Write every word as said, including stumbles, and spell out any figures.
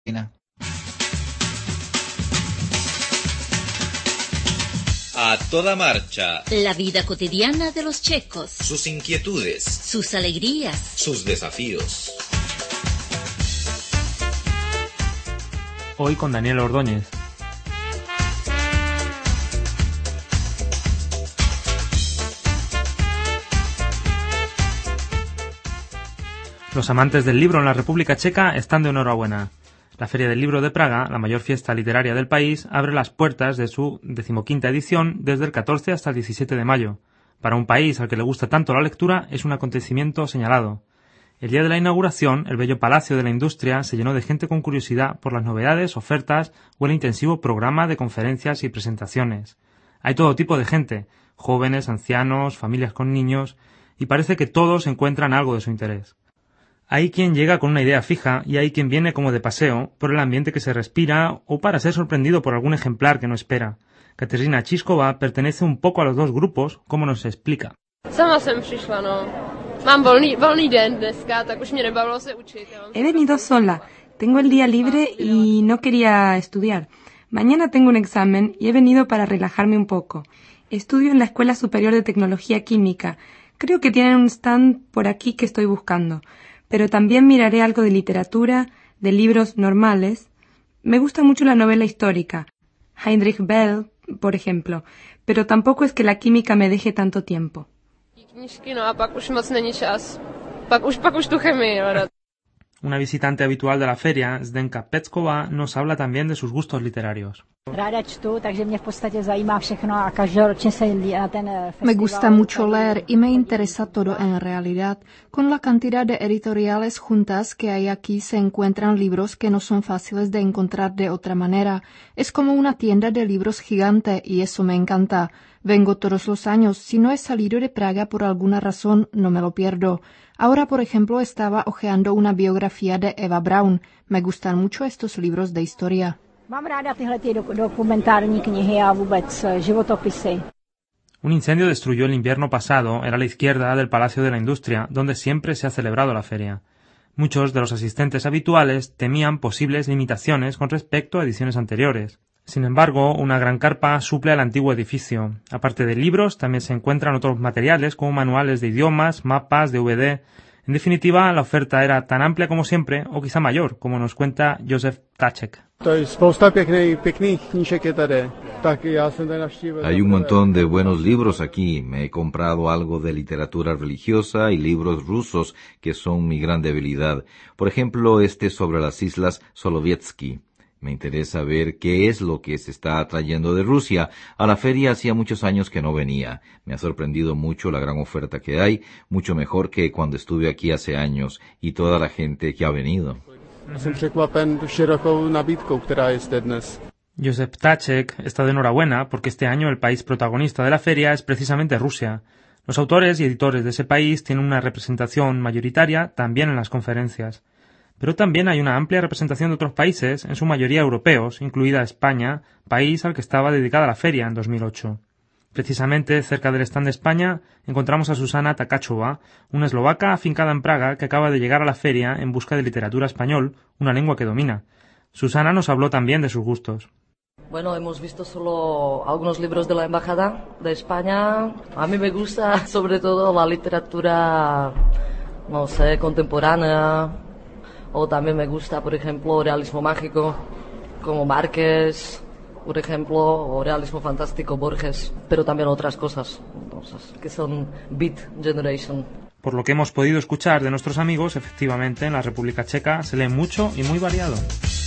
A toda marcha. La vida cotidiana de los checos. Sus inquietudes. Sus alegrías. Sus desafíos. Hoy con Daniel Ordóñez. Los amantes del libro en la República Checa están de enhorabuena. La Feria del Libro de Praga, la mayor fiesta literaria del país, abre las puertas de su decimoquinta edición desde el catorce hasta el diecisiete de mayo. Para un país al que le gusta tanto la lectura, es un acontecimiento señalado. El día de la inauguración, el bello Palacio de la Industria se llenó de gente con curiosidad por las novedades, ofertas o el intensivo programa de conferencias y presentaciones. Hay todo tipo de gente, jóvenes, ancianos, familias con niños, y parece que todos encuentran algo de su interés. Hay quien llega con una idea fija y hay quien viene como de paseo por el ambiente que se respira o para ser sorprendido por algún ejemplar que no espera. Kateřina Čižková pertenece un poco a los dos grupos, como nos explica. He venido sola. Tengo el día libre y no quería estudiar. Mañana tengo un examen y he venido para relajarme un poco. Estudio en la Escuela Superior de Tecnología Química. Creo que tienen un stand por aquí que estoy buscando. Pero también miraré algo de literatura, de libros normales. Me gusta mucho la novela histórica, Heinrich Bell, por ejemplo, pero tampoco es que la química me deje tanto tiempo. Una visitante habitual de la feria, Zdenka Pecková, nos habla también de sus gustos literarios. Me gusta mucho leer y me interesa todo en realidad. Con la cantidad de editoriales juntas que hay aquí se encuentran libros que no son fáciles de encontrar de otra manera. Es como una tienda de libros gigante y eso me encanta. Vengo todos los años. Si no he salido de Praga por alguna razón, no me lo pierdo. Ahora, por ejemplo, estaba hojeando una biografía de Eva Braun. Me gustan mucho estos libros de historia. Un incendio destruyó el invierno pasado, era a la izquierda del Palacio de la Industria, donde siempre se ha celebrado la feria. Muchos de los asistentes habituales temían posibles limitaciones con respecto a ediciones anteriores. Sin embargo, una gran carpa suple al antiguo edificio. Aparte de libros, también se encuentran otros materiales como manuales de idiomas, mapas, D V D. En definitiva, la oferta era tan amplia como siempre, o quizá mayor, como nos cuenta Josef Ptáček. Hay un montón de buenos libros aquí. Me he comprado algo de literatura religiosa y libros rusos, que son mi gran debilidad. Por ejemplo, este sobre las islas Solovetsky. Me interesa ver qué es lo que se está trayendo de Rusia. A la feria hacía muchos años que no venía. Me ha sorprendido mucho la gran oferta que hay, mucho mejor que cuando estuve aquí hace años, y toda la gente que ha venido. Josef Ptáček está de enhorabuena porque este año el país protagonista de la feria es precisamente Rusia. Los autores y editores de ese país tienen una representación mayoritaria también en las conferencias. Pero también hay una amplia representación de otros países, en su mayoría europeos, incluida España, país al que estaba dedicada la feria en dos mil ocho. Precisamente, cerca del stand de España, encontramos a Susana Takáčová, una eslovaca afincada en Praga que acaba de llegar a la feria en busca de literatura español, una lengua que domina. Susana nos habló también de sus gustos. Bueno, hemos visto solo algunos libros de la Embajada de España. A mí me gusta sobre todo la literatura, no sé, contemporánea. O también me gusta, por ejemplo, realismo mágico, como Márquez, por ejemplo, o realismo fantástico, Borges, pero también otras cosas, cosas que son Beat Generation. Por lo que hemos podido escuchar de nuestros amigos, efectivamente, en la República Checa se lee mucho y muy variado.